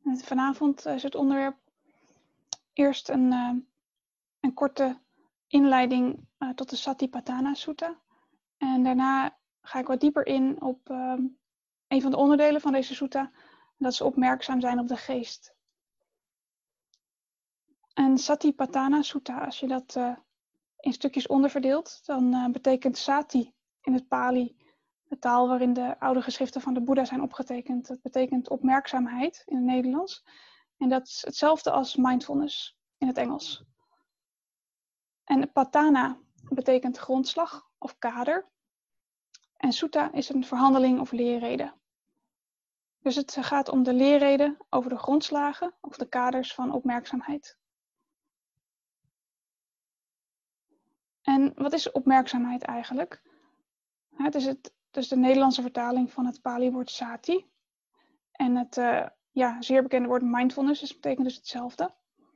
En vanavond is het onderwerp eerst een korte inleiding tot de Satipatthana Sutta. En daarna ga ik wat dieper in op een van de onderdelen van deze sutta. En dat is opmerkzaam zijn op de geest. En Satipatthana Sutta, als je dat in stukjes onderverdeelt, dan betekent sati in het Pali, de taal waarin de oude geschriften van de Boeddha zijn opgetekend. Dat betekent opmerkzaamheid in het Nederlands. En dat is hetzelfde als mindfulness in het Engels. En patthana betekent grondslag of kader. En sutta is een verhandeling of leerrede. Dus het gaat om de leerrede over de grondslagen of de kaders van opmerkzaamheid. En wat is opmerkzaamheid eigenlijk? Het is dus de Nederlandse vertaling van het Pali-woord sati. En het zeer bekende woord mindfulness betekent dus hetzelfde.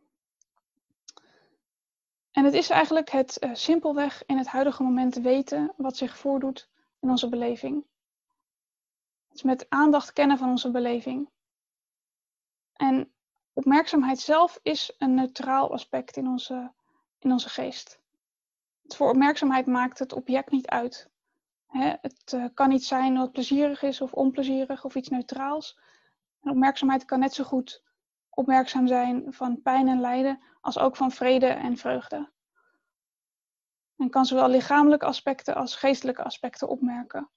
En het is eigenlijk het simpelweg in het huidige moment weten wat zich voordoet in onze beleving. Het is met aandacht kennen van onze beleving. En opmerkzaamheid zelf is een neutraal aspect in onze geest. Voor opmerkzaamheid maakt het object niet uit. Het kan iets zijn wat plezierig is of onplezierig of iets neutraals. En opmerkzaamheid kan net zo goed opmerkzaam zijn van pijn en lijden als ook van vrede en vreugde. En kan zowel lichamelijke aspecten als geestelijke aspecten opmerken.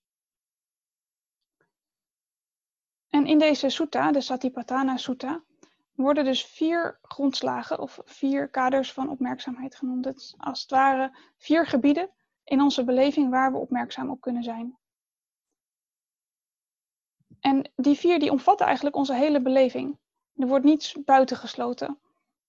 En in deze sutta, de Satipatthana Sutta, worden dus 4 grondslagen of 4 kaders van opmerkzaamheid genoemd. Het is als het ware 4 gebieden in onze beleving waar we opmerkzaam op kunnen zijn. En die 4 die omvatten eigenlijk onze hele beleving. Er wordt niets buitengesloten.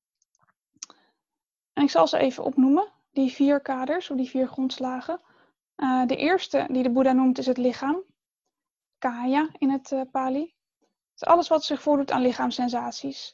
En ik zal ze even opnoemen, die 4 kaders of die 4 grondslagen. De eerste die de Boeddha noemt is het lichaam. Kaya in het Pali. Het is alles wat zich voordoet aan lichaamssensaties.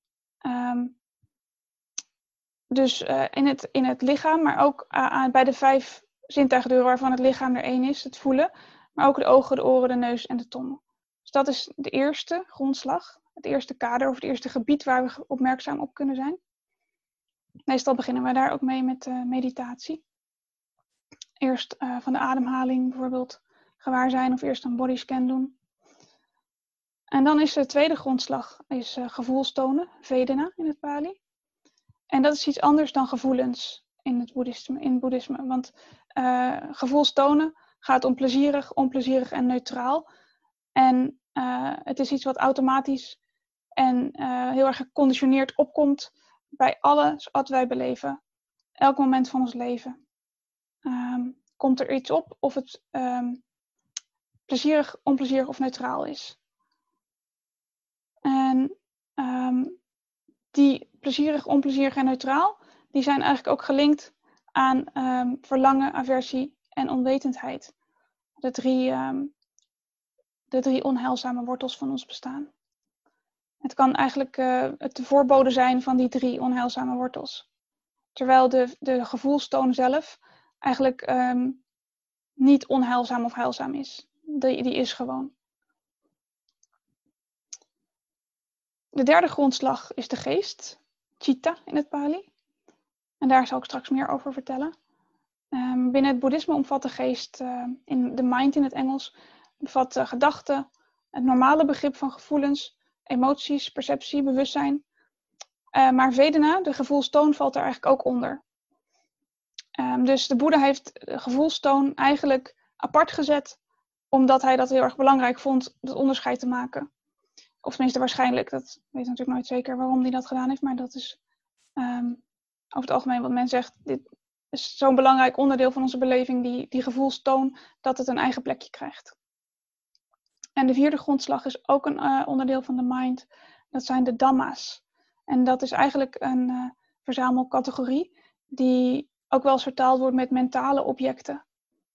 Dus in het lichaam, maar ook bij de 5 zintuigdeuren waarvan het lichaam er 1 is, het voelen. Maar ook de ogen, de oren, de neus en de tong. Dus dat is de eerste grondslag. Het eerste kader of het eerste gebied waar we opmerkzaam op kunnen zijn. Meestal beginnen we daar ook mee met meditatie. Eerst van de ademhaling bijvoorbeeld gewaar zijn of eerst een bodyscan doen. En dan is de tweede grondslag gevoelstonen, Vedana in het Pali. En dat is iets anders dan gevoelens in het boeddhisme. Want gevoelstonen gaat om plezierig, onplezierig en neutraal. En het is iets wat automatisch en heel erg geconditioneerd opkomt bij alles wat wij beleven. Elk moment van ons leven. Komt er iets op of het plezierig, onplezierig of neutraal is. En die plezierig, onplezierig en neutraal, die zijn eigenlijk ook gelinkt aan verlangen, aversie en onwetendheid. De drie onheilzame wortels van ons bestaan. Het kan eigenlijk het de voorbode zijn van die 3 onheilzame wortels. Terwijl de gevoelstoon zelf eigenlijk niet onheilzaam of heilzaam is. Die is gewoon. De derde grondslag is de geest, Chitta in het Pali. En daar zal ik straks meer over vertellen. Binnen het boeddhisme omvat de geest, in de mind in het Engels, bevat gedachten, het normale begrip van gevoelens, emoties, perceptie, bewustzijn. Maar Vedana, de gevoelstoon, valt er eigenlijk ook onder. Dus de Boeddha heeft de gevoelstoon eigenlijk apart gezet, omdat hij dat heel erg belangrijk vond, het onderscheid te maken. Of tenminste waarschijnlijk, dat weet natuurlijk nooit zeker waarom hij dat gedaan heeft, maar dat is over het algemeen wat men zegt. Dit is zo'n belangrijk onderdeel van onze beleving, die gevoelstoon, dat het een eigen plekje krijgt. En de 4e grondslag is ook een onderdeel van de mind. Dat zijn de dhamma's. En dat is eigenlijk een verzamelcategorie die ook wel eens vertaald wordt met mentale objecten.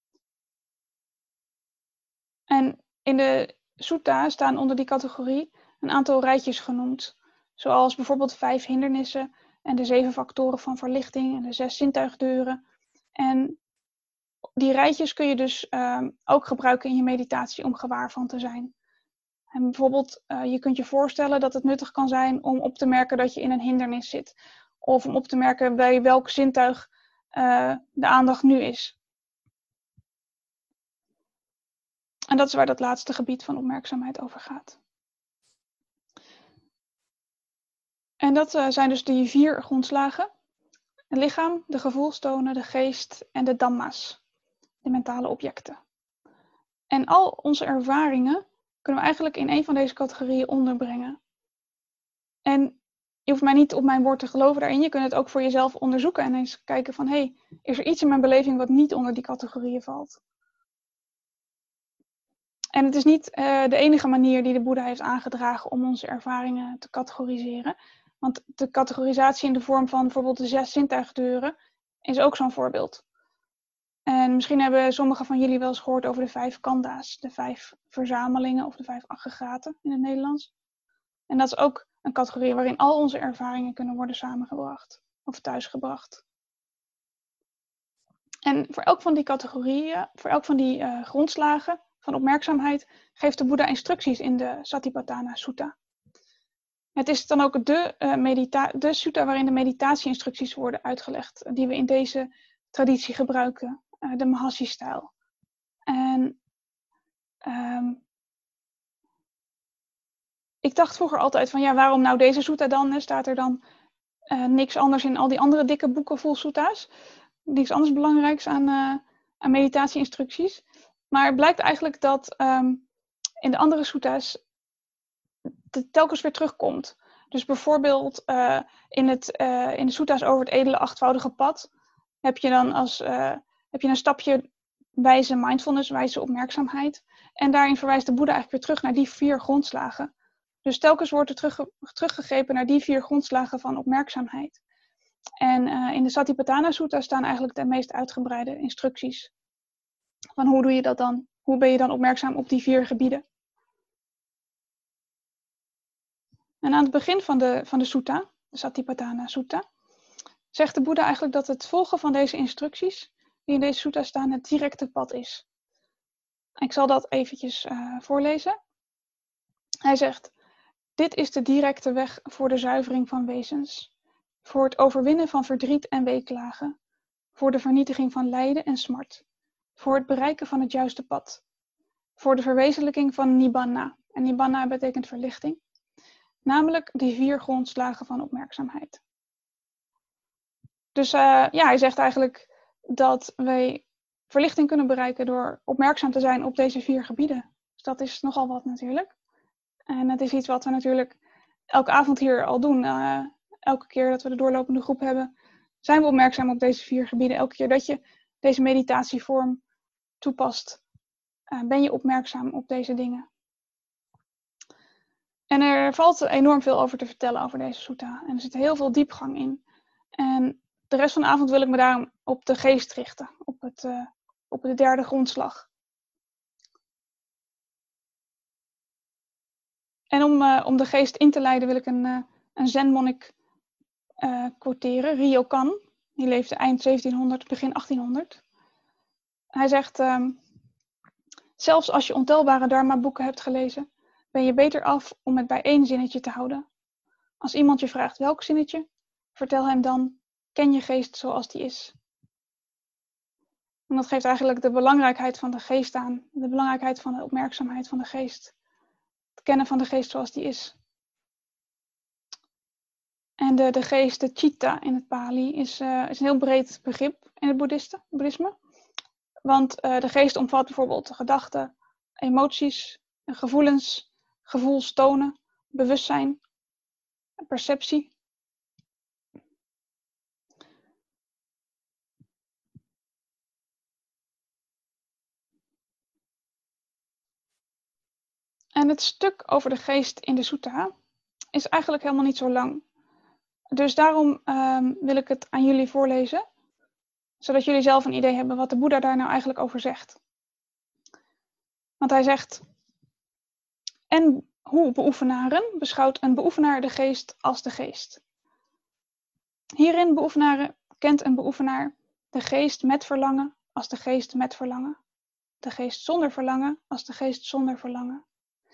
En in de sutta staan onder die categorie een aantal rijtjes genoemd. Zoals bijvoorbeeld 5 hindernissen en de 7 factoren van verlichting en de 6 zintuigdeuren. En die rijtjes kun je dus ook gebruiken in je meditatie om gewaar van te zijn. En bijvoorbeeld, je kunt je voorstellen dat het nuttig kan zijn om op te merken dat je in een hindernis zit. Of om op te merken bij welk zintuig de aandacht nu is. En dat is waar dat laatste gebied van opmerkzaamheid over gaat. En dat zijn dus die 4 grondslagen. Het lichaam, de gevoelstonen, de geest en de dhamma's. De mentale objecten. En al onze ervaringen kunnen we eigenlijk in een van deze categorieën onderbrengen. En je hoeft mij niet op mijn woord te geloven daarin. Je kunt het ook voor jezelf onderzoeken en eens kijken van, hey, is er iets in mijn beleving wat niet onder die categorieën valt? En het is niet de enige manier die de Boeddha heeft aangedragen om onze ervaringen te categoriseren. Want de categorisatie in de vorm van bijvoorbeeld de 6 zintuigdeuren is ook zo'n voorbeeld. En misschien hebben sommigen van jullie wel eens gehoord over de 5 khandha's, de 5 verzamelingen of de 5 aggregaten in het Nederlands. En dat is ook een categorie waarin al onze ervaringen kunnen worden samengebracht of thuisgebracht. En voor elk van die categorieën, voor elk van die grondslagen van opmerkzaamheid, geeft de Boeddha instructies in de Satipatthana Sutta. Het is dan ook de sutta waarin de meditatie-instructies worden uitgelegd, die we in deze traditie gebruiken, de Mahasi-stijl. En ik dacht vroeger altijd van, ja, waarom nou deze sutta dan? Staat er dan niks anders in al die andere dikke boeken vol sutta's? Niks anders belangrijks aan meditatie-instructies. Maar het blijkt eigenlijk dat in de andere sutta's het telkens weer terugkomt. Dus bijvoorbeeld in de sutta's over het edele 8voudige pad heb je dan heb je een stapje wijze mindfulness, wijze opmerkzaamheid. En daarin verwijst de Boeddha eigenlijk weer terug naar die 4 grondslagen. Dus telkens wordt er teruggegrepen naar die 4 grondslagen van opmerkzaamheid. En in de Satipatthana Sutta staan eigenlijk de meest uitgebreide instructies. Van hoe doe je dat dan? Hoe ben je dan opmerkzaam op die 4 gebieden? En aan het begin van de sutta, de Satipatthana Sutta, zegt de Boeddha eigenlijk dat het volgen van deze instructies, die in deze sutta staan, het directe pad is. Ik zal dat eventjes voorlezen. Hij zegt, dit is de directe weg voor de zuivering van wezens, voor het overwinnen van verdriet en weeklagen, voor de vernietiging van lijden en smart, voor het bereiken van het juiste pad, voor de verwezenlijking van Nibbana. En Nibbana betekent verlichting. Namelijk die 4 grondslagen van opmerkzaamheid. Dus hij zegt eigenlijk dat wij verlichting kunnen bereiken door opmerkzaam te zijn op deze 4 gebieden. Dus dat is nogal wat natuurlijk. En het is iets wat we natuurlijk elke avond hier al doen. Elke keer dat we de doorlopende groep hebben, zijn we opmerkzaam op deze 4 gebieden. Elke keer dat je deze meditatievorm toepast, ben je opmerkzaam op deze dingen. En er valt enorm veel over te vertellen over deze sutta. En er zit heel veel diepgang in. En de rest van de avond wil ik me daarom op de geest richten. Op de 3e grondslag. En om de geest in te leiden wil ik een zenmonnik quoteren. Ryokan. Die leefde eind 1700, begin 1800. Hij zegt, zelfs als je ontelbare dharma-boeken hebt gelezen, ben je beter af om het bij 1 zinnetje te houden. Als iemand je vraagt welk zinnetje, vertel hem dan, ken je geest zoals die is. En dat geeft eigenlijk de belangrijkheid van de geest aan. De belangrijkheid van de opmerkzaamheid van de geest. Het kennen van de geest zoals die is. En de geest, de chitta in het Pali, is een heel breed begrip in het boeddhisme. Want de geest omvat bijvoorbeeld gedachten, emoties, gevoelens, gevoelstonen, bewustzijn, perceptie. En het stuk over de geest in de sutta is eigenlijk helemaal niet zo lang. Dus daarom wil ik het aan jullie voorlezen, zodat jullie zelf een idee hebben wat de Boeddha daar nou eigenlijk over zegt. Want hij zegt, en hoe beoefenaren beschouwt een beoefenaar de geest als de geest. Hierin kent een beoefenaar de geest met verlangen als de geest met verlangen. De geest zonder verlangen als de geest zonder verlangen.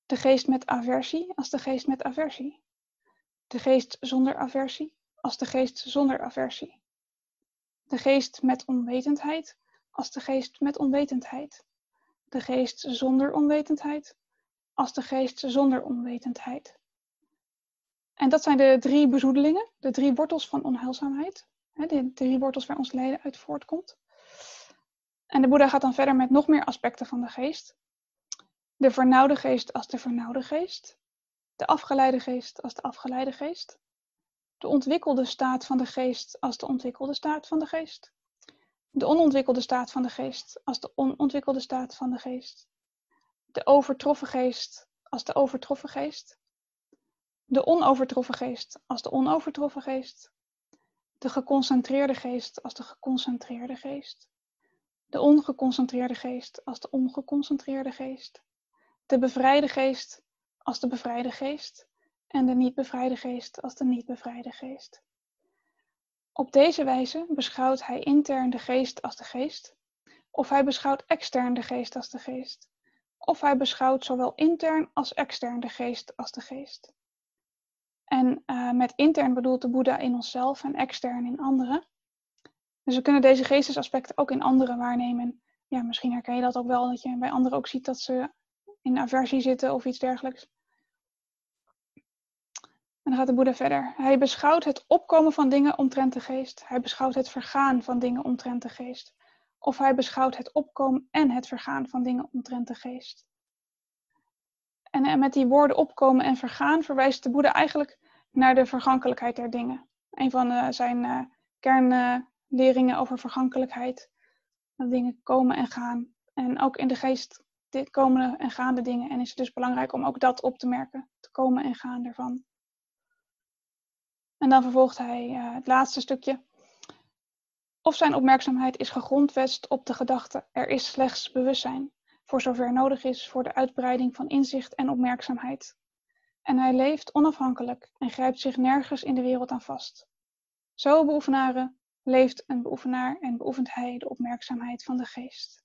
De geest met aversie als de geest met aversie. De geest zonder aversie als de geest zonder aversie. De geest met onwetendheid als de geest met onwetendheid. De geest zonder onwetendheid als de geest zonder onwetendheid. En dat zijn de 3 bezoedelingen, de 3 wortels van onheilzaamheid. De 3 wortels waar ons lijden uit voortkomt. En de Boeddha gaat dan verder met nog meer aspecten van de geest. De vernauwde geest als de vernauwde geest. De afgeleide geest als de afgeleide geest. De ontwikkelde staat van de geest als de ontwikkelde staat van de geest. De onontwikkelde staat van de geest als de onontwikkelde staat van de geest. De overtroffen geest als de overtroffen geest. De onovertroffen geest als de onovertroffen geest. De geconcentreerde geest als de geconcentreerde geest. De ongeconcentreerde geest als de ongeconcentreerde geest. De bevrijde geest als de bevrijde geest. En de niet bevrijde geest als de niet bevrijde geest. Op deze wijze beschouwt hij intern de geest als de geest. Of hij beschouwt extern de geest als de geest. Of hij beschouwt zowel intern als extern de geest als de geest. En met intern bedoelt de Boeddha in onszelf en extern in anderen. Dus we kunnen deze geestesaspecten ook in anderen waarnemen. Ja, misschien herken je dat ook wel, dat je bij anderen ook ziet dat ze in aversie zitten of iets dergelijks. En dan gaat de Boeddha verder. Hij beschouwt het opkomen van dingen omtrent de geest. Hij beschouwt het vergaan van dingen omtrent de geest. Of hij beschouwt het opkomen en het vergaan van dingen omtrent de geest. En met die woorden opkomen en vergaan verwijst de Boeddha eigenlijk naar de vergankelijkheid der dingen. Een van zijn kernleringen over vergankelijkheid. Dat dingen komen en gaan. En ook in de geest komen en gaande dingen. En is het dus belangrijk om ook dat op te merken. Te komen en gaan ervan. En dan vervolgt hij het laatste stukje. Of zijn opmerkzaamheid is gegrondvest op de gedachte, er is slechts bewustzijn, voor zover nodig is voor de uitbreiding van inzicht en opmerkzaamheid. En hij leeft onafhankelijk en grijpt zich nergens in de wereld aan vast. Zo beoefenaren leeft een beoefenaar en beoefent hij de opmerkzaamheid van de geest.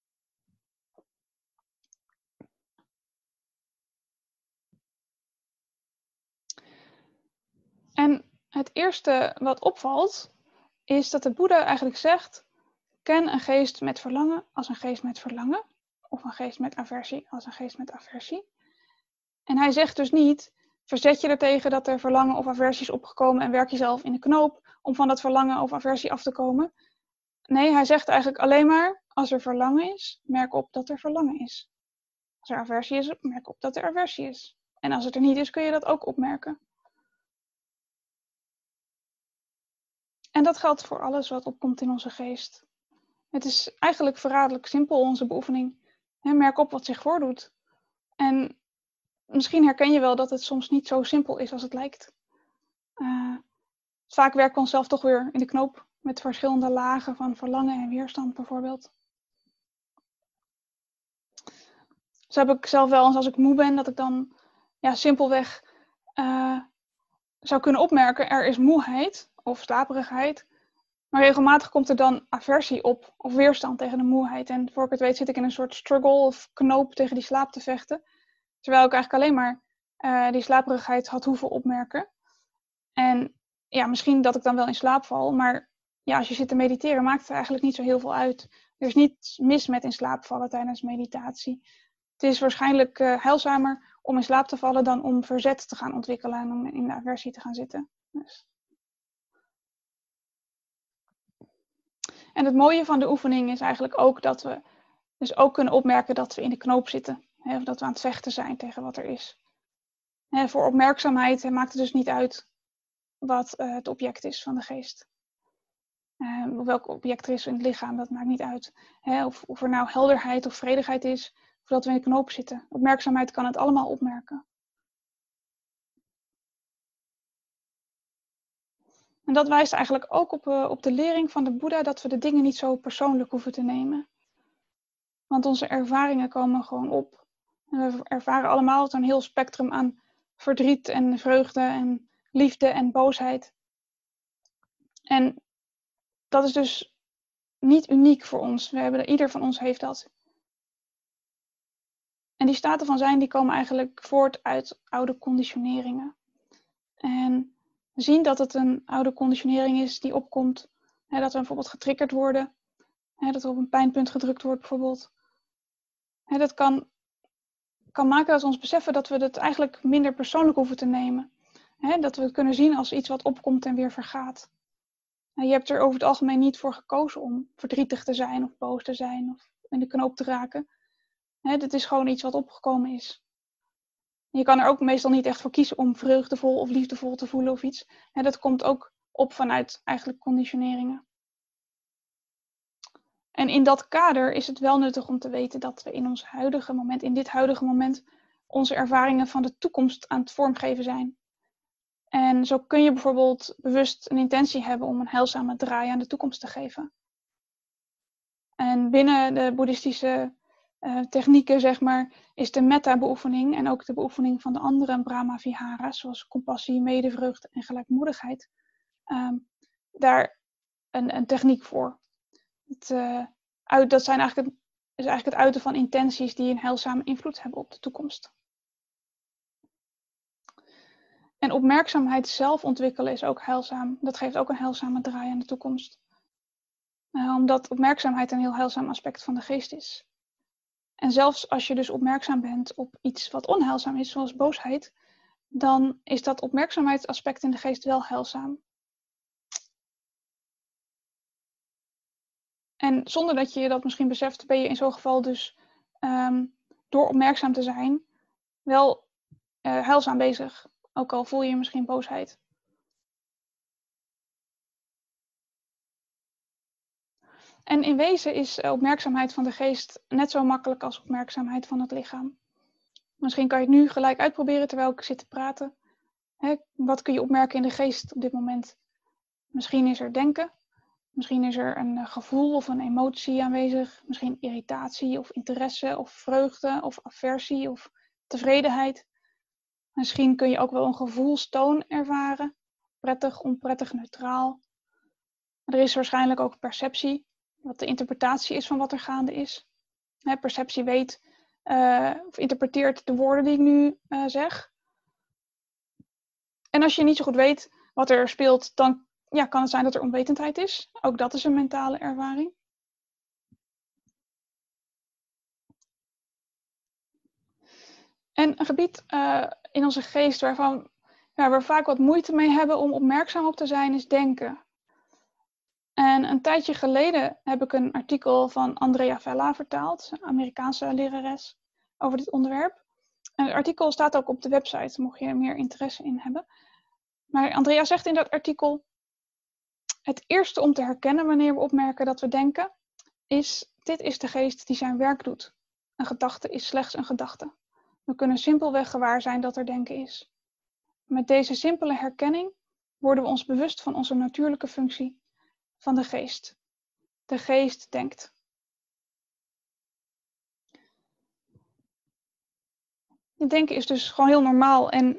En het eerste wat opvalt, is dat de Boeddha eigenlijk zegt, ken een geest met verlangen als een geest met verlangen, of een geest met aversie als een geest met aversie. En hij zegt dus niet, verzet je ertegen dat er verlangen of aversie is opgekomen en werk jezelf in de knoop om van dat verlangen of aversie af te komen. Nee, hij zegt eigenlijk alleen maar, als er verlangen is, merk op dat er verlangen is. Als er aversie is, merk op dat er aversie is. En als het er niet is, kun je dat ook opmerken. En dat geldt voor alles wat opkomt in onze geest. Het is eigenlijk verraderlijk simpel, onze beoefening. Merk op wat zich voordoet. En misschien herken je wel dat het soms niet zo simpel is als het lijkt. Vaak werken we onszelf toch weer in de knoop met verschillende lagen van verlangen en weerstand bijvoorbeeld. Zo heb ik zelf wel eens als ik moe ben, dat ik dan simpelweg zou kunnen opmerken, er is moeheid of slaperigheid. Maar regelmatig komt er dan aversie op of weerstand tegen de moeheid. En voor ik het weet zit ik in een soort struggle of knoop tegen die slaap te vechten. Terwijl ik eigenlijk alleen maar die slaperigheid had hoeven opmerken. En ja, misschien dat ik dan wel in slaap val. Maar ja, als je zit te mediteren maakt het eigenlijk niet zo heel veel uit. Er is niets mis met in slaap vallen tijdens meditatie. Het is waarschijnlijk heilzamer om in slaap te vallen dan om verzet te gaan ontwikkelen en om in de aversie te gaan zitten. Dus. En het mooie van de oefening is eigenlijk ook dat we dus ook kunnen opmerken dat we in de knoop zitten. Of dat we aan het vechten zijn tegen wat er is. Voor opmerkzaamheid maakt het dus niet uit wat het object is van de geest. Welk object er is in het lichaam, dat maakt niet uit. Of er nou helderheid of vredigheid is, of dat we in de knoop zitten. Opmerkzaamheid kan het allemaal opmerken. En dat wijst eigenlijk ook op de lering van de Boeddha dat we de dingen niet zo persoonlijk hoeven te nemen. Want onze ervaringen komen gewoon op. En we ervaren allemaal een heel spectrum aan verdriet en vreugde en liefde en boosheid. En dat is dus niet uniek voor ons. Ieder van ons heeft dat. En die staten van zijn die komen eigenlijk voort uit oude conditioneringen. En we zien dat het een oude conditionering is die opkomt. Dat we bijvoorbeeld getriggerd worden. Dat er op een pijnpunt gedrukt wordt bijvoorbeeld. Dat kan maken dat we ons beseffen dat we het eigenlijk minder persoonlijk hoeven te nemen. Dat we het kunnen zien als iets wat opkomt en weer vergaat. Je hebt er over het algemeen niet voor gekozen om verdrietig te zijn of boos te zijn of in de knoop te raken. Dit is gewoon iets wat opgekomen is. Je kan er ook meestal niet echt voor kiezen om vreugdevol of liefdevol te voelen of iets. Dat komt ook op vanuit eigenlijk conditioneringen. En in dat kader is het wel nuttig om te weten dat we in dit huidige moment, onze ervaringen van de toekomst aan het vormgeven zijn. En zo kun je bijvoorbeeld bewust een intentie hebben om een heilzame draai aan de toekomst te geven. En binnen de boeddhistische technieken, zeg maar, is de metta-beoefening en ook de beoefening van de andere Brahma-vihara's, zoals compassie, medevreugde en gelijkmoedigheid, daar een techniek voor. Dat is eigenlijk het uiten van intenties die een heilzame invloed hebben op de toekomst. En opmerkzaamheid zelf ontwikkelen is ook heilzaam. Dat geeft ook een heilzame draai aan de toekomst. Omdat opmerkzaamheid een heel heilzaam aspect van de geest is. En zelfs als je dus opmerkzaam bent op iets wat onheilzaam is, zoals boosheid, dan is dat opmerkzaamheidsaspect in de geest wel heilzaam. En zonder dat je dat misschien beseft, ben je in zo'n geval dus door opmerkzaam te zijn wel heilzaam bezig. Ook al voel je misschien boosheid. En in wezen is opmerkzaamheid van de geest net zo makkelijk als opmerkzaamheid van het lichaam. Misschien kan je het nu gelijk uitproberen terwijl ik zit te praten. Wat kun je opmerken in de geest op dit moment? Misschien is er denken. Misschien is er een gevoel of een emotie aanwezig. Misschien irritatie of interesse of vreugde of aversie of tevredenheid. Misschien kun je ook wel een gevoelstoon ervaren. Prettig, onprettig, neutraal. Er is waarschijnlijk ook perceptie. Wat de interpretatie is van wat er gaande is. Perceptie weet of interpreteert de woorden die ik nu zeg. En als je niet zo goed weet wat er speelt, dan kan het zijn dat er onwetendheid is. Ook dat is een mentale ervaring. En een gebied in onze geest waarvan we vaak wat moeite mee hebben om opmerkzaam op te zijn, is denken. En een tijdje geleden heb ik een artikel van Andrea Vella vertaald, een Amerikaanse lerares, over dit onderwerp. En het artikel staat ook op de website, mocht je er meer interesse in hebben. Maar Andrea zegt in dat artikel: het eerste om te herkennen wanneer we opmerken dat we denken, is: dit is de geest die zijn werk doet. Een gedachte is slechts een gedachte. We kunnen simpelweg gewaar zijn dat er denken is. Met deze simpele herkenning worden we ons bewust van onze natuurlijke functie van de geest. De geest denkt. Denken is dus gewoon heel normaal. En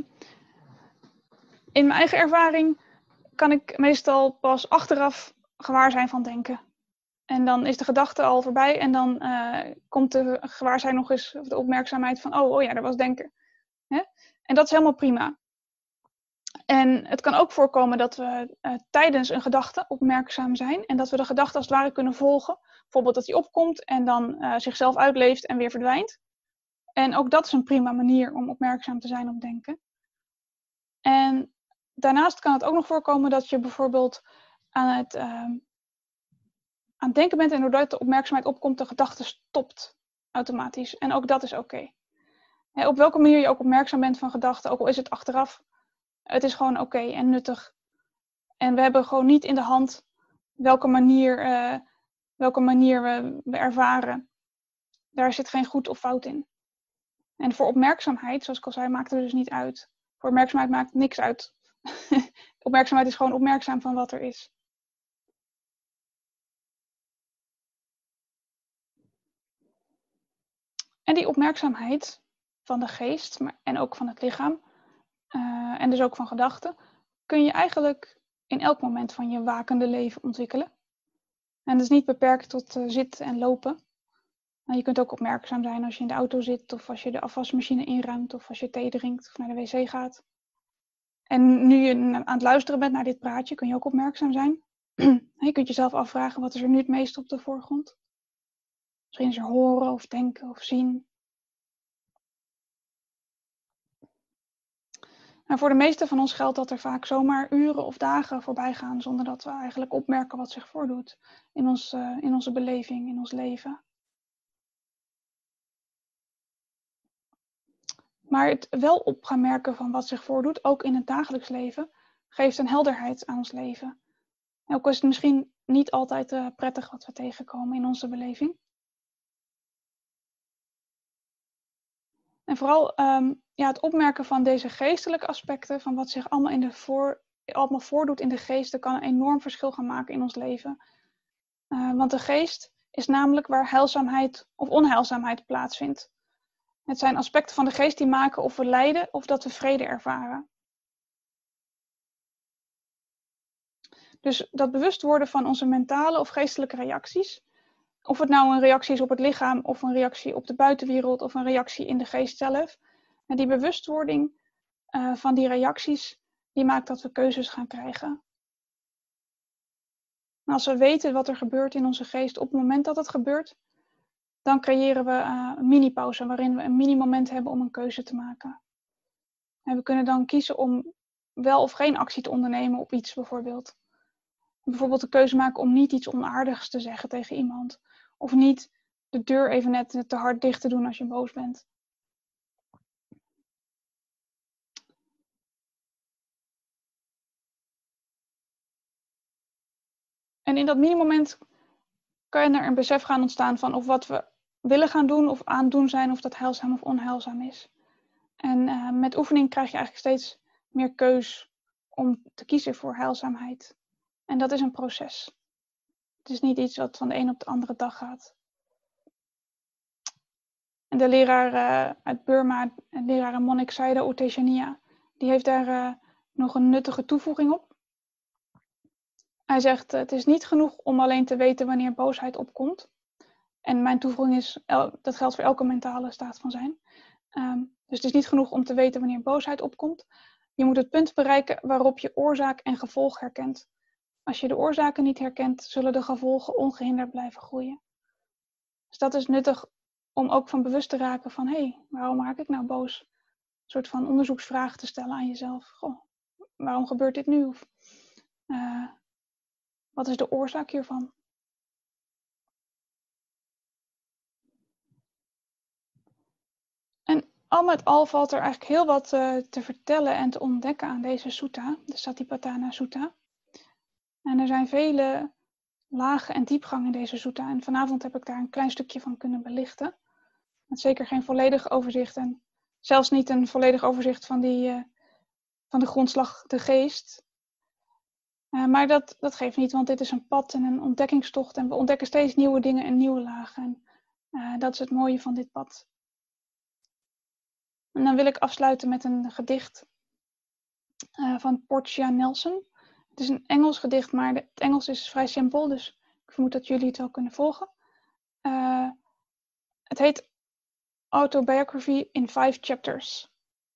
in mijn eigen ervaring kan ik meestal pas achteraf gewaar zijn van denken. En dan is de gedachte al voorbij en dan komt de gewaarzijn nog eens, of de opmerkzaamheid van, oh ja, dat was denken. En dat is helemaal prima. En het kan ook voorkomen dat we tijdens een gedachte opmerkzaam zijn en dat we de gedachte als het ware kunnen volgen. Bijvoorbeeld dat die opkomt en dan zichzelf uitleeft en weer verdwijnt. En ook dat is een prima manier om opmerkzaam te zijn op denken. En daarnaast kan het ook nog voorkomen dat je bijvoorbeeld aan het denken bent en doordat de opmerkzaamheid opkomt, de gedachte stopt automatisch. En ook dat is oké. Op welke manier je ook opmerkzaam bent van gedachten, ook al is het achteraf, het is gewoon oké en nuttig. En we hebben gewoon niet in de hand welke manier we ervaren. Daar zit geen goed of fout in. En voor opmerkzaamheid, zoals ik al zei, maakt het dus niet uit. Voor opmerkzaamheid maakt niks uit. Opmerkzaamheid is gewoon opmerkzaam van wat er is. En die opmerkzaamheid van de geest, en ook van het lichaam, en dus ook van gedachten, kun je eigenlijk in elk moment van je wakende leven ontwikkelen. En dat is niet beperkt tot zitten en lopen. Je kunt ook opmerkzaam zijn als je in de auto zit, of als je de afwasmachine inruimt, of als je thee drinkt of naar de wc gaat. En nu je aan het luisteren bent naar dit praatje, kun je ook opmerkzaam zijn. Je kunt jezelf afvragen, wat is er nu het meest op de voorgrond? Misschien is er horen of denken of zien. En voor de meeste van ons geldt dat er vaak zomaar uren of dagen voorbij gaan zonder dat we eigenlijk opmerken wat zich voordoet in onze beleving, in ons leven. Maar het wel op gaan merken van wat zich voordoet, ook in het dagelijks leven, geeft een helderheid aan ons leven. En ook is het misschien niet altijd prettig wat we tegenkomen in onze beleving. En vooral het opmerken van deze geestelijke aspecten, van wat zich allemaal voordoet in de geest, dat kan een enorm verschil gaan maken in ons leven. Want de geest is namelijk waar heilzaamheid of onheilzaamheid plaatsvindt. Het zijn aspecten van de geest die maken of we lijden of dat we vrede ervaren. Dus dat bewust worden van onze mentale of geestelijke reacties, of het nou een reactie is op het lichaam of een reactie op de buitenwereld of een reactie in de geest zelf. En die bewustwording van die reacties, die maakt dat we keuzes gaan krijgen. En als we weten wat er gebeurt in onze geest op het moment dat het gebeurt, dan creëren we een mini-pauze waarin we een mini-moment hebben om een keuze te maken. En we kunnen dan kiezen om wel of geen actie te ondernemen op iets bijvoorbeeld. Bijvoorbeeld de keuze maken om niet iets onaardigs te zeggen tegen iemand. Of niet de deur even net te hard dicht te doen als je boos bent. En in dat mini-moment kan er een besef gaan ontstaan van of wat we willen gaan doen of aan het doen zijn, of dat heilzaam of onheilzaam is. En met oefening krijg je eigenlijk steeds meer keus om te kiezen voor heilzaamheid. En dat is een proces. Het is niet iets wat van de een op de andere dag gaat. En de leraar uit Burma, de leraar monnik Sayadaw U Tejaniya, die heeft daar nog een nuttige toevoeging op. Hij zegt, het is niet genoeg om alleen te weten wanneer boosheid opkomt. En mijn toevoeging is, dat geldt voor elke mentale staat van zijn. Dus het is niet genoeg om te weten wanneer boosheid opkomt. Je moet het punt bereiken waarop je oorzaak en gevolg herkent. Als je de oorzaken niet herkent, zullen de gevolgen ongehinderd blijven groeien. Dus dat is nuttig om ook van bewust te raken van, hé, waarom raak ik nou boos? Een soort van onderzoeksvragen te stellen aan jezelf. Goh, waarom gebeurt dit nu? Of, wat is de oorzaak hiervan? En al met al valt er eigenlijk heel wat te vertellen en te ontdekken aan deze sutta, de Satipatthana Sutta. En er zijn vele lagen en diepgang in deze sutta. En vanavond heb ik daar een klein stukje van kunnen belichten. Met zeker geen volledig overzicht en zelfs niet een volledig overzicht van de grondslag, de geest. Maar dat geeft niet, want dit is een pad en een ontdekkingstocht. En we ontdekken steeds nieuwe dingen en nieuwe lagen. En dat is het mooie van dit pad. En dan wil ik afsluiten met een gedicht van Portia Nelson. Het is een Engels gedicht, maar het Engels is vrij simpel, dus ik vermoed dat jullie het wel kunnen volgen. Het heet Autobiography in 5 Chapters.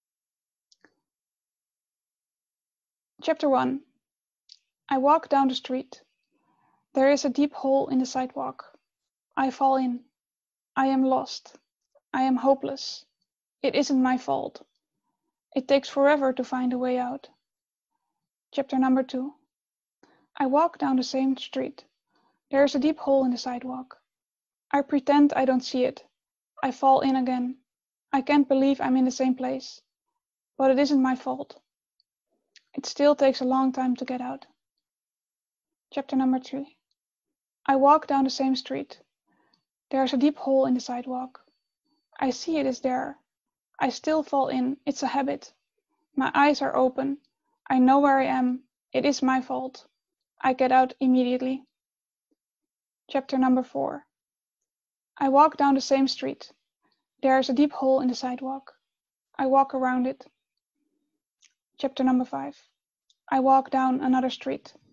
Chapter 1. I walk down the street. There is a deep hole in the sidewalk. I fall in. I am lost. I am hopeless. It isn't my fault. It takes forever to find a way out. Chapter number 2. I walk down the same street. There is a deep hole in the sidewalk. I pretend I don't see it. I fall in again. I can't believe I'm in the same place. But it isn't my fault. It still takes a long time to get out. Chapter number 3. I walk down the same street. There is a deep hole in the sidewalk. I see it is there. I still fall in. It's a habit. My eyes are open. I know where I am. It is my fault. I get out immediately. Chapter number 4. I walk down the same street. There is a deep hole in the sidewalk. I walk around it. Chapter number 5. I walk down another street.